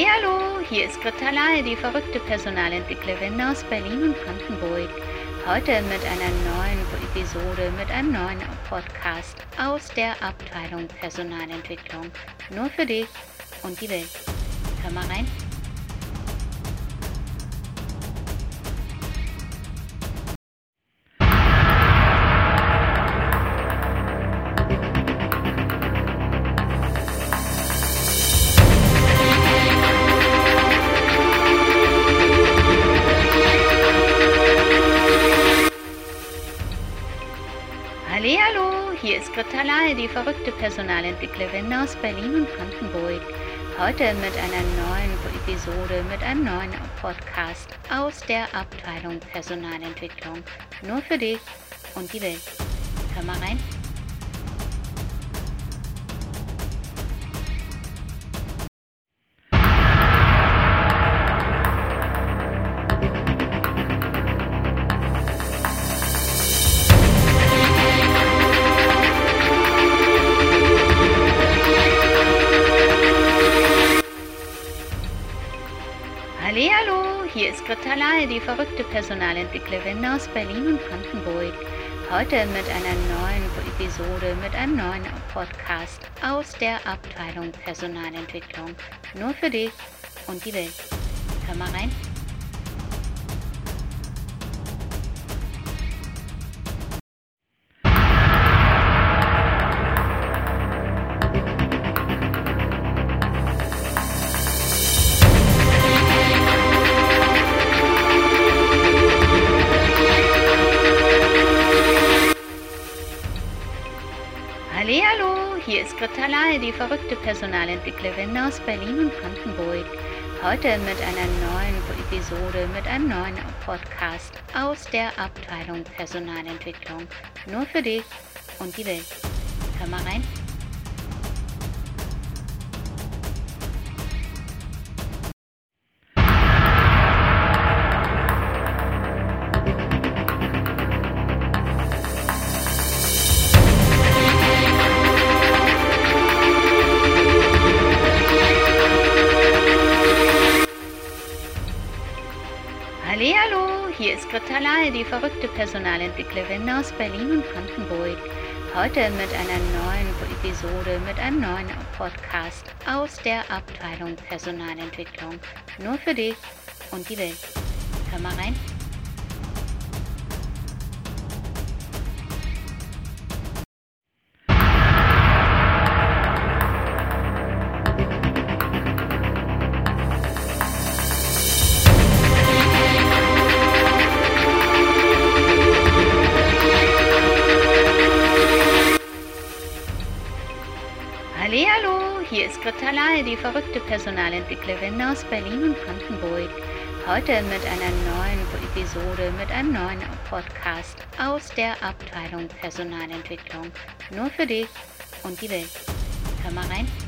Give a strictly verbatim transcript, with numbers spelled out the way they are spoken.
Hallihallo, hier ist Britta Lahe, die verrückte Personalentwicklerin aus Berlin und Brandenburg. Heute mit einer neuen Episode, mit einem neuen Podcast aus der Abteilung Personalentwicklung. Nur für dich und die Welt. Hör mal rein. Hallihallo, hier ist Britta Lahe, die verrückte Personalentwicklerin aus Berlin und Brandenburg. Heute mit einer neuen Episode, mit einem neuen Podcast aus der Abteilung Personalentwicklung. Nur für dich und die Welt. Hör mal rein. Hallihallo, hier ist Britta Lahe, die verrückte Personalentwicklerin aus Berlin und Brandenburg. Heute mit einer neuen Episode, mit einem neuen Podcast aus der Abteilung Personalentwicklung. Nur für dich und die Welt. Hör mal rein. Hallihallo, hier ist Britta Lahe, die verrückte Personalentwicklerin aus Berlin und Brandenburg. Heute mit einer neuen Episode, mit einem neuen Podcast aus der Abteilung Personalentwicklung. Nur für dich und die Welt. Hör mal rein. Hallihallo, hier ist Britta Lahe, die verrückte Personalentwicklerin aus Berlin und Brandenburg. Heute mit einer neuen Episode, mit einem neuen Podcast aus der Abteilung Personalentwicklung. Nur für dich und die Welt. Hör mal rein. Hallihallo, hier ist Britta Lahe, die verrückte Personalentwicklerin aus Berlin und Brandenburg. Heute mit einer neuen Episode, mit einem neuen Podcast aus der Abteilung Personalentwicklung. Nur für dich und die Welt. Hör mal rein.